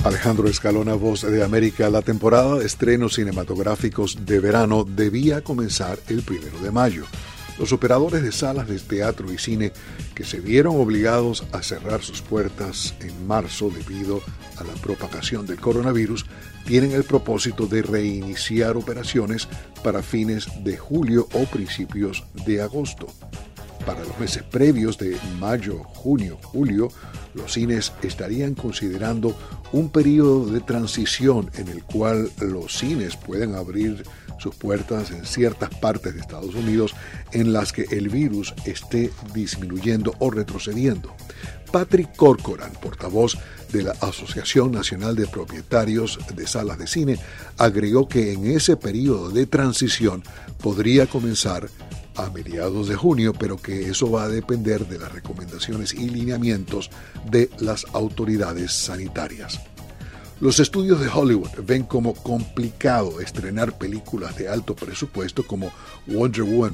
Alejandro Escalona, Voz de América. La temporada de estrenos cinematográficos de verano debía comenzar el 1 de mayo. Los operadores de salas de teatro y cine que se vieron obligados a cerrar sus puertas en marzo debido a la propagación del coronavirus tienen el propósito de reiniciar operaciones para fines de julio o principios de agosto. Para los meses previos de mayo, junio, julio, los cines estarían considerando un periodo de transición en el cual los cines pueden abrir sus puertas en ciertas partes de Estados Unidos en las que el virus esté disminuyendo o retrocediendo. Patrick Corcoran, portavoz de la Asociación Nacional de Propietarios de Salas de Cine, agregó que en ese periodo de transición podría comenzar a mediados de junio, pero que eso va a depender de las recomendaciones y lineamientos de las autoridades sanitarias. Los estudios de Hollywood ven como complicado estrenar películas de alto presupuesto como Wonder Woman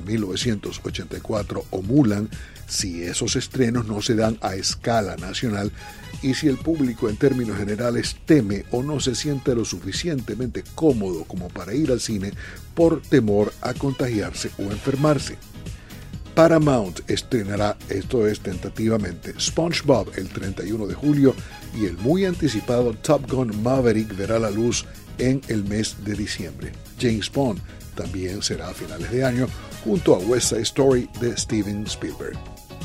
1984 o Mulan si esos estrenos no se dan a escala nacional y si el público en términos generales teme o no se siente lo suficientemente cómodo como para ir al cine por temor a contagiarse o enfermarse. Paramount estrenará, esto es tentativamente, SpongeBob el 31 de julio y el muy anticipado Top Gun Maverick verá la luz en el mes de diciembre. James Bond también será a finales de año junto a West Side Story de Steven Spielberg.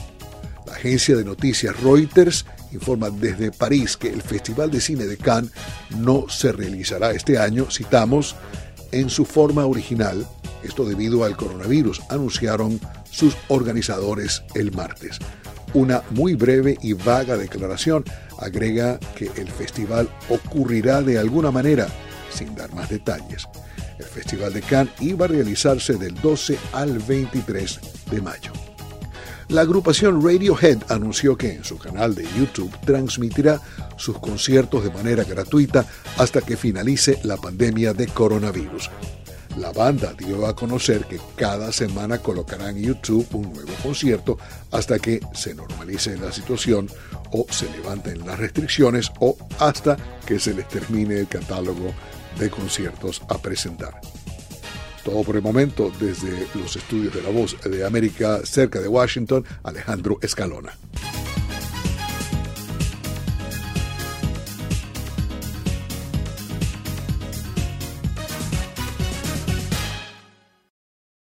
La agencia de noticias Reuters informa desde París que el Festival de Cine de Cannes no se realizará este año, citamos, en su forma original, esto debido al coronavirus, anunciaron sus organizadores el martes. Una muy breve y vaga declaración agrega que el festival ocurrirá de alguna manera, sin dar más detalles. El Festival de Cannes iba a realizarse del 12 al 23 de mayo. La agrupación Radiohead anunció que en su canal de YouTube transmitirá sus conciertos de manera gratuita hasta que finalice la pandemia de coronavirus. La banda dio a conocer que cada semana colocará en YouTube un nuevo concierto hasta que se normalice la situación o se levanten las restricciones o hasta que se les termine el catálogo de conciertos a presentar. Todo por el momento desde los estudios de La Voz de América cerca de Washington, Alejandro Escalona.